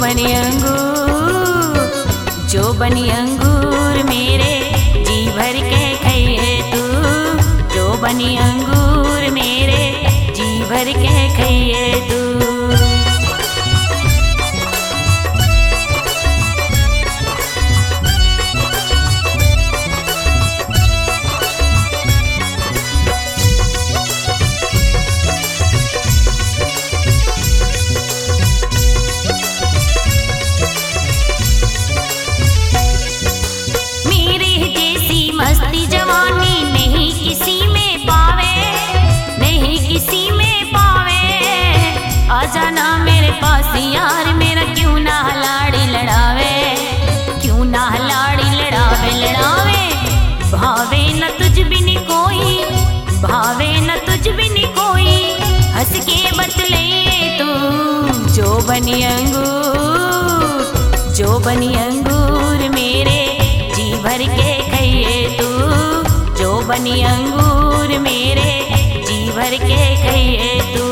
बनी अंगूर, जो बनी अंगूर मेरे जी भर के खाइए तू। जो बनी अंगूर मेरे जी भर के खाइए तू। मस्ती जवानी नहीं किसी में पावे, नहीं किसी में पावे। आजा ना मेरे पास यार मेरा, क्यों ना लाड़ी लड़ावे, क्यों ना लाड़ी लड़ावे लड़ावे। भावे न तुझ बिन कोई, भावे न तुझ बिन कोई, हंस के बतले तू। जो बनी अंगूर, जो बनी अंगूर मेरे जी भर के खाइए तू। जो बनी अंगूर मेरे जी भर के खाइए तू।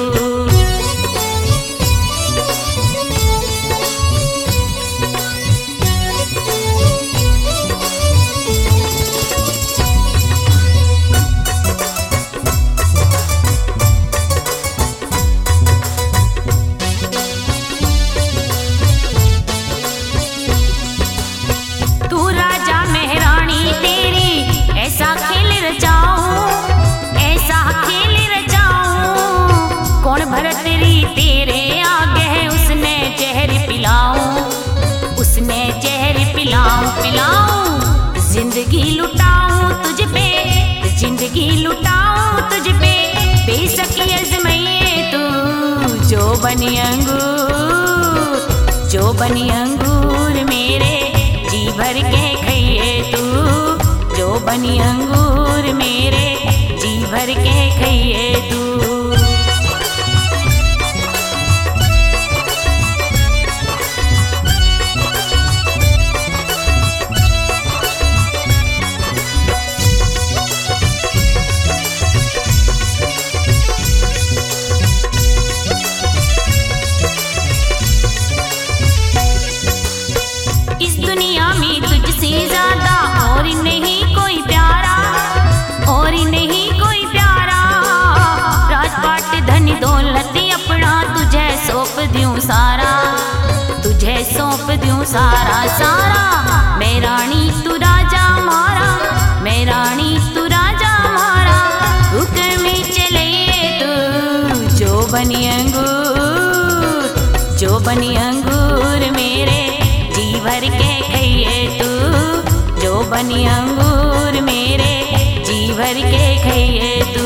तू राजा मेहरानी तेरी ऐसा खेल रचाऊं, ऐसा खेल रचाऊं। कौन भरतरी तेरे आगे है, उसने जहर पिलाऊं, उसने जहर पिलाऊं पिलाऊं। जिंदगी लुटाऊं तुझ पे, जिंदगी लुटाऊं तुझ पे, बेसकी अजमाइए तू। जो बनी अंगूर, जो बनी अंगूर मेरे जी भर के खाइए तू। जो बनी अंगूर मेरे जी भर के खाइए तू। इस दुनिया में तुझसे ज्यादा और नहीं कोई प्यारा, और नहीं कोई प्यारा। राजपाट धन दौलत अपना तुझे सौंप दूं सारा, तुझे सौंप दूं सारा सारा। मैं रानी तू राजा मारा, मैं रानी तू राजा मारा। हुक्म में चले तू। जो बनी अंगूर, जो बनी अंगूर मेरे जी भर के खाइए तू। जो बनी अंगूर मेरे जी भर के खाइए तू।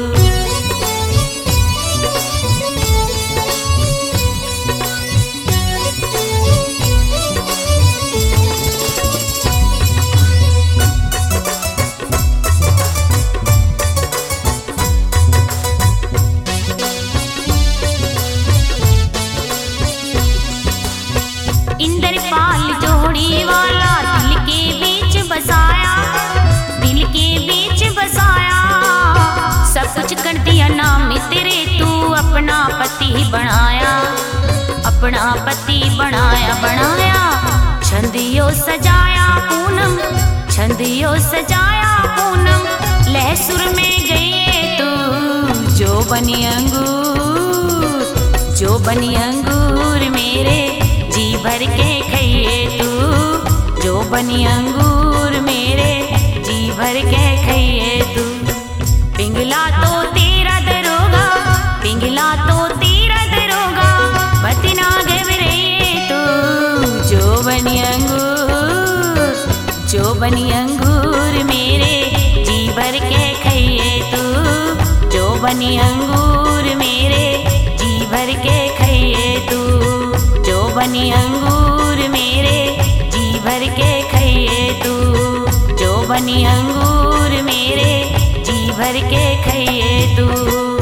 इंद्रपाल जोड़ी वाला दिल के बीच बसाया, दिल के बीच बसाया। सब कुछ कर दिया नाम तेरे, तू अपना पति बनाया, अपना पति बनाया बनाया। छंदियों सजाया पूनम, छंदियों सजाया पूनम। लहसुर में गई तू। जो बनी अंगूर, जो बनी अंगूर मेरे जी भर के खाइए तू। जो बनी अंगूर मेरे जी भर के खाइए तू। पिंगला तो तेरा दरोगा, पिंगला तो तेरा दरोगा, बतना घबराइए तू। जो बनी अंगूर, जो बनी अंगूर मेरे जी भर के खाइए तू। जो बनी अंगूर मेरे जी भर के खाइए तू। जो बनी अंगूर मेरे जी भर के खाइए तू। जो बनी अंगूर मेरे जी भर के खाइए तू।